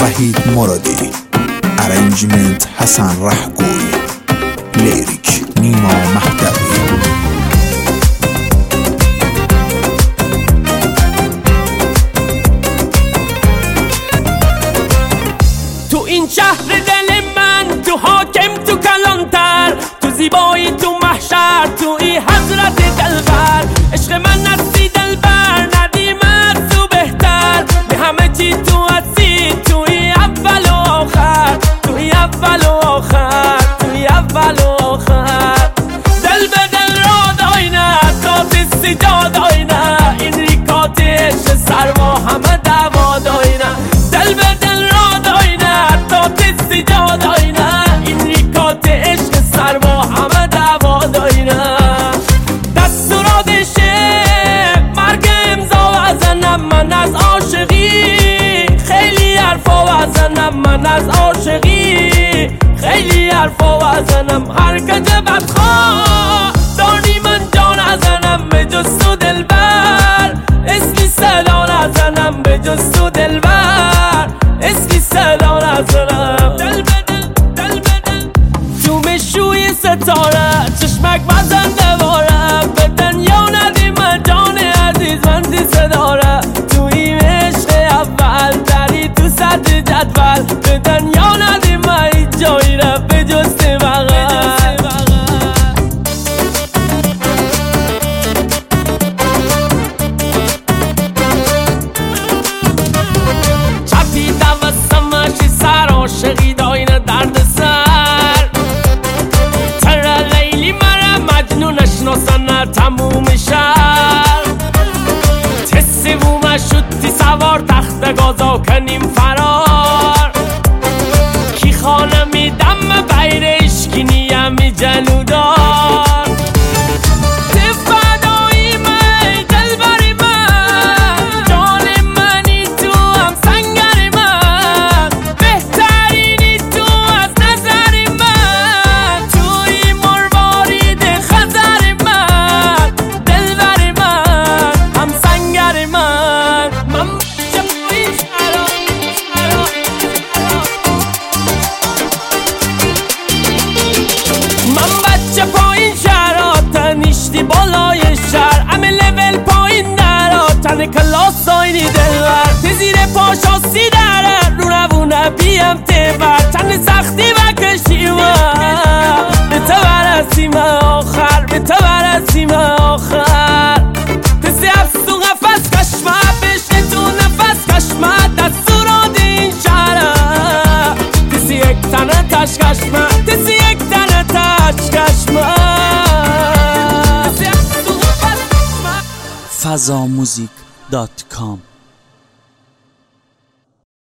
وحید مرادی، ارنجمنت حسن رهگوی، لیریک نیما مهدوی. تو این شهر دل من، تو حاکم، تو کلانتر، تو زیبایی، تو محشر، تو این حضرت دلبر. عشق من نستی دلبر، ندیم از تو بهتر، به همه چی تو هستی، توی اول و آخر، توی اول و آخر، توی اول و آخر. دل به دل را داینه، تات سجاد آینه، این ریکات عشق سرما همه دوا داینه. دل به دل را داینه، تات سجاد آینه، این ریکات عشق سرما همه دوا داینه. دستوراتشه مرگ امضا وزنم من از عاشقی، خیلی حرفا وزنم من از عاشقی، خیلی حرفا وزنم. حرکت بدخواه دانی من جان ازنم، به جز تو دلبر اسمی صدا نزنم، به جز تو دلبر اسمی صدا نزنم. دل بدل دل بدل تو مشوی ستاره، چشمک بزن دواره، به دنیا ندی من جان عزیز بندی صداره. تو این عشق اول دری تو صدر جدول، به دنیا ندی من هیچ جایی را به جز بغل. چپی دوستمشی سر عاشقی داینه درد سر، تر لیلی مرا مجنون اشناسن تموم شهر. تسی بوم شدی سوار تخت گازا کنیم فرار، کی خانه میدم بیر اشکی نیمی جلودار. تفدایی من دلبری من، جان منی تو هم سنگری من، بهترینی تو از نظری من، توی مروارید خزری من، دلبری من هم سنگری من. من بچه پایین شهرات تنیشتی بالای شهر، همه لول پایین درا تن کلاس آینی دلور. تزیر پاشاسی داره رو روونه بیم تبر، تن سختی بکشیم به تو برسیم آخر، به تو برسیم آخر. تسی افسو قفص کشمه بشنه تو نفس کشمه، دستورات این شهره. تسی یک تنه تش کشمه، تسی یک تنه تش کشمه. fazamuzik.com